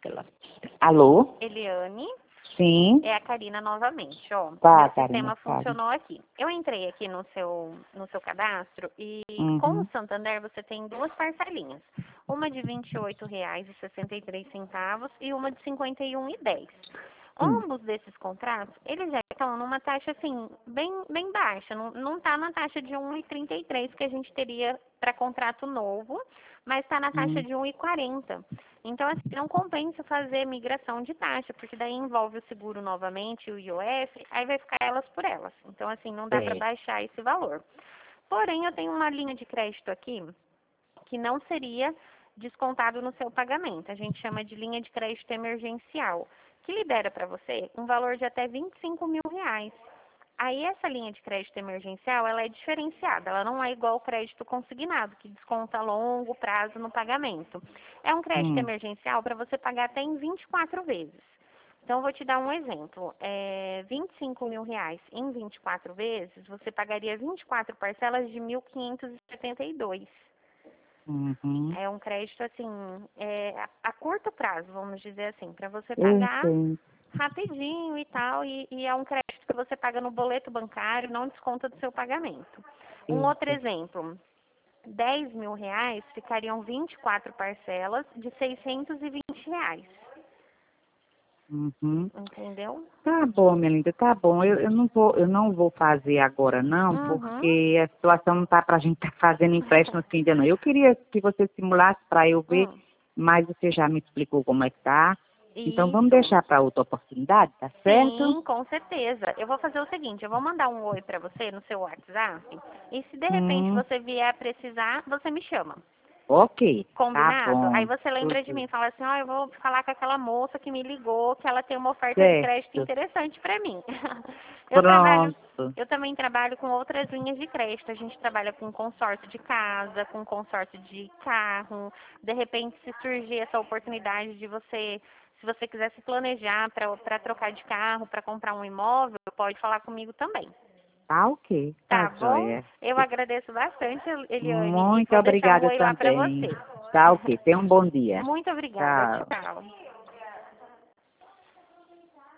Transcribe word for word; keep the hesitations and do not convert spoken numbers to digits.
Ela- Alô? Eliane, Sim. é a Karina novamente, ó. Tá, Meu Karina, sistema fala. funcionou aqui. Eu entrei aqui no seu, no seu cadastro e com Uhum. o Santander você tem duas parcelinhas. Uma de vinte e oito reais e sessenta e três centavos e uma de cinquenta e um reais e dez centavos. Hum. Ambos desses contratos, eles já estão numa taxa assim, bem, bem baixa. Não, não tá na taxa de um real e trinta e três que a gente teria para contrato novo, mas está na taxa Hum. de um real e quarenta centavos. Então, assim, não compensa fazer migração de taxa, porque daí envolve o seguro novamente, o I O F, aí vai ficar elas por elas. Então, assim, não dá para Certo. baixar esse valor. Porém, eu tenho uma linha de crédito aqui que não seria descontado no seu pagamento. A gente chama de linha de crédito emergencial, que libera para você um valor de até vinte e cinco mil reais. Aí essa linha de crédito emergencial, ela é diferenciada, ela não é igual ao crédito consignado, que desconta a longo prazo no pagamento. É um crédito Hum. emergencial para você pagar até em vinte e quatro vezes. Então, eu vou te dar um exemplo. É, vinte e cinco mil reais em vinte e quatro vezes, você pagaria vinte e quatro parcelas de mil quinhentos e setenta e dois. Uhum. É um crédito, assim, é, a, a curto prazo, vamos dizer assim, para você Eu pagar entendo. rapidinho e tal, e, e é um crédito que você paga no boleto bancário, não desconta do seu pagamento. Um outro Isso. exemplo, dez mil reais ficariam vinte e quatro parcelas de seiscentos e vinte reais, Uhum. entendeu? Tá bom, minha linda, tá bom. Eu, eu não vou, eu não vou fazer agora não, Uhum. porque a situação não tá pra gente estar fazendo empréstimo assim de não. Eu queria que você simulasse para eu ver, Hum, mas você já me explicou como é que tá. Então vamos isso. deixar para outra oportunidade, tá certo? Sim, com certeza. Eu vou fazer o seguinte, eu vou mandar um oi para você no seu WhatsApp, e se de repente Hum, você vier a precisar, você me chama. ok, tá Combinado? Aí bom. você lembra de Tudo mim, fala assim, ó, eu vou falar com aquela moça que me ligou, que ela tem uma oferta de crédito certo. interessante para mim. Eu trabalho, Pronto. eu também trabalho com outras linhas de crédito. A gente trabalha com consórcio de casa, com consórcio de carro. De repente, se surgir essa oportunidade de você, se você quiser se planejar para trocar de carro, para comprar um imóvel, pode falar comigo também. Tá ok, tá Tá bom? joia. Eu agradeço bastante, Eliane, e Muito vou deixar um obrigada oi lá para também. você. Tá ok, tenha um bom dia. Muito obrigada. Tchau. Tchau.